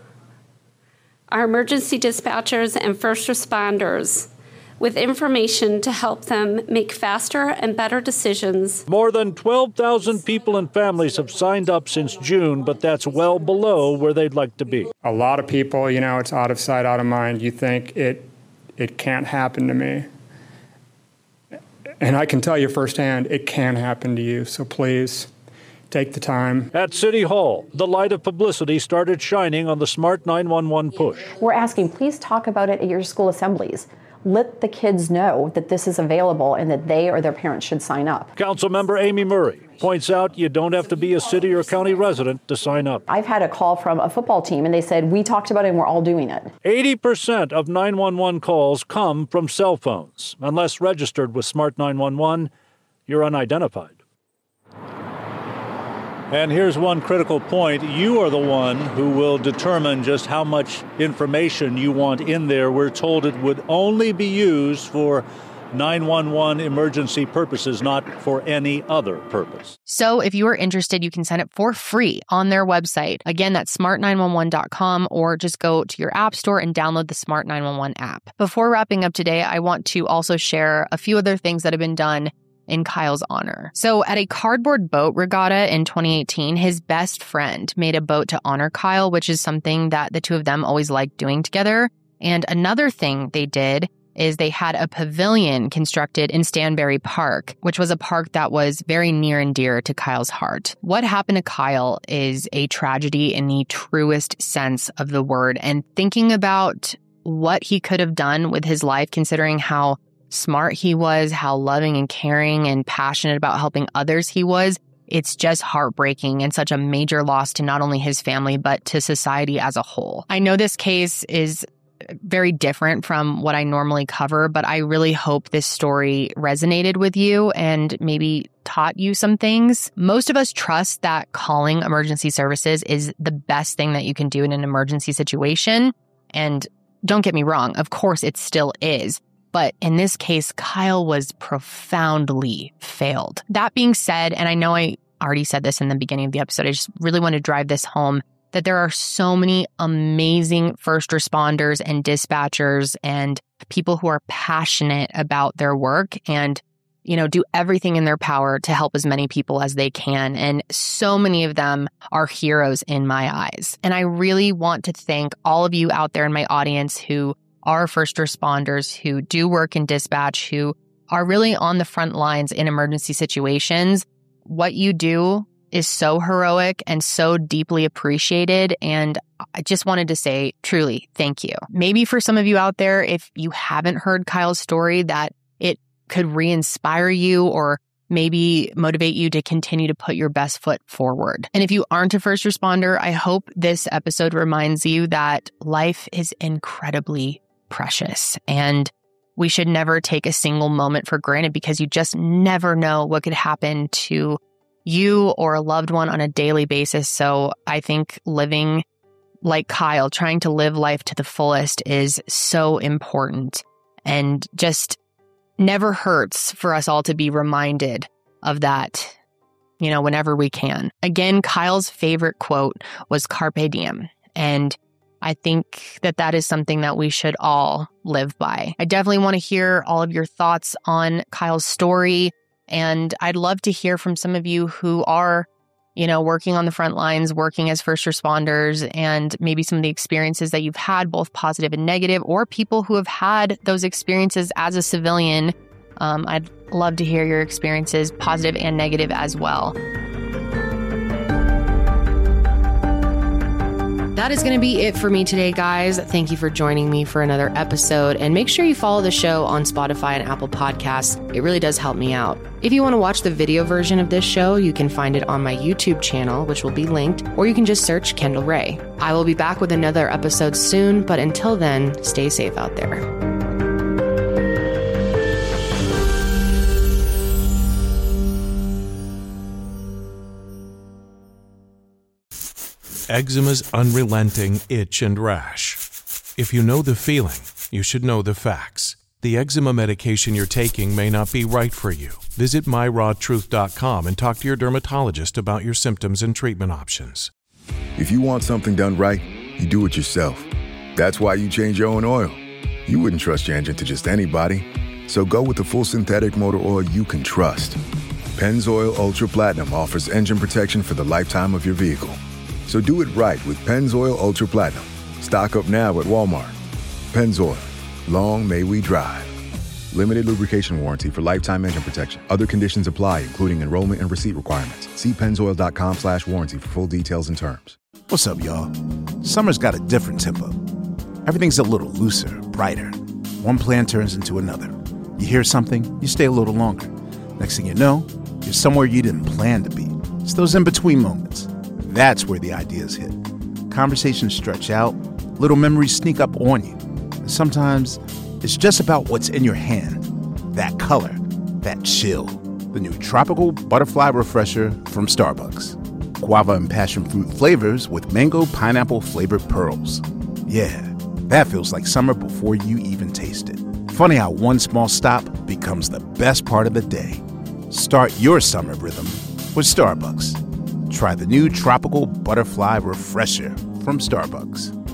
S14: our emergency dispatchers and first responders with information to help them make faster and better decisions.
S23: More than twelve thousand people and families have signed up since June, but that's well below where they'd like to be.
S15: A lot of people, you know, it's out of sight, out of mind. You think it, it can't happen to me. And I can tell you firsthand, it can happen to you, so please, take the time.
S23: At City Hall, the light of publicity started shining on the Smart nine one one push.
S26: We're asking, please talk about it at your school assemblies. Let the kids know that this is available and that they or their parents should sign up.
S23: Councilmember Amy Murray, Points out you don't have to be a city or county resident to sign up.
S26: I've had a call from a football team, and they said, we talked about it and we're all doing it.
S23: eighty percent of nine one one calls come from cell phones. Unless registered with Smart nine one one, you're unidentified. And here's one critical point. You are the one who will determine just how much information you want in there. We're told it would only be used for nine one one emergency purposes, not for any other purpose.
S5: So if you are interested, you can sign up for free on their website. Again, that's smart nine one one dot com, or just go to your app store and download the Smart nine one one app. Before wrapping up today, I want to also share a few other things that have been done in Kyle's honor. So at a cardboard boat regatta in twenty eighteen, his best friend made a boat to honor Kyle, which is something that the two of them always liked doing together. And another thing they did is they had a pavilion constructed in Stanberry Park, which was a park that was very near and dear to Kyle's heart. What happened to Kyle is a tragedy in the truest sense of the word. And thinking about what he could have done with his life, considering how smart he was, how loving and caring and passionate about helping others he was, it's just heartbreaking and such a major loss to not only his family, but to society as a whole. I know this case is very different from what I normally cover, but I really hope this story resonated with you and maybe taught you some things. Most of us trust that calling emergency services is the best thing that you can do in an emergency situation. And don't get me wrong, of course it still is. But in this case, Kyle was profoundly failed. That being said, and I know I already said this in the beginning of the episode, I just really want to drive this home, that there are so many amazing first responders and dispatchers and people who are passionate about their work and, you know, do everything in their power to help as many people as they can. And so many of them are heroes in my eyes. And I really want to thank all of you out there in my audience who are first responders, who do work in dispatch, who are really on the front lines in emergency situations. What you do is so heroic and so deeply appreciated. And I just wanted to say, truly, thank you. Maybe for some of you out there, if you haven't heard Kyle's story, that it could re-inspire you or maybe motivate you to continue to put your best foot forward. And if you aren't a first responder, I hope this episode reminds you that life is incredibly precious and we should never take a single moment for granted because you just never know what could happen to you or a loved one on a daily basis. So I think living like Kyle, trying to live life to the fullest is so important and just never hurts for us all to be reminded of that, you know, whenever we can. Again, Kyle's favorite quote was carpe diem. And I think that that is something that we should all live by. I definitely want to hear all of your thoughts on Kyle's story. And I'd love to hear from some of you who are, you know, working on the front lines, working as first responders, and maybe some of the experiences that you've had, both positive and negative, or people who have had those experiences as a civilian. Um, I'd love to hear your experiences, positive and negative as well. That is going to be it for me today, guys. Thank you for joining me for another episode. And make sure you follow the show on Spotify and Apple Podcasts. It really does help me out. If you want to watch the video version of this show, you can find it on my YouTube channel, which will be linked, or you can just search Kendall Ray. I will be back with another episode soon, but until then, stay safe out there.
S1: Eczema's unrelenting itch and rash. If you know the feeling, you should know the facts. The eczema medication you're taking may not be right for you. Visit my raw truth dot com and talk to your dermatologist about your symptoms and treatment options.
S2: If you want something done right, you do it yourself. That's why you change your own oil. You wouldn't trust your engine to just anybody. So go with the full synthetic motor oil you can trust. Pennzoil Ultra Platinum offers engine protection for the lifetime of your vehicle. So do it right with Pennzoil Ultra Platinum. Stock up now at Walmart. Pennzoil. Long may we drive. Limited lubrication warranty for lifetime engine protection. Other conditions apply, including enrollment and receipt requirements. See pennzoil dot com slash warranty for full details and terms.
S3: What's up, y'all? Summer's got a different tempo. Everything's a little looser, brighter. One plan turns into another. You hear something, you stay a little longer. Next thing you know, You're somewhere you didn't plan to be. It's those in-between moments. That's where the ideas hit. Conversations stretch out, little memories sneak up on you. And sometimes it's just about what's in your hand. That color, that chill. The new Tropical Butterfly Refresher from Starbucks. Guava and passion fruit flavors with mango pineapple flavored pearls. Yeah, that feels like summer before you even taste it. Funny how one small stop becomes the best part of the day. Start your summer rhythm with Starbucks. Try the new Tropical Butterfly Refresher from Starbucks.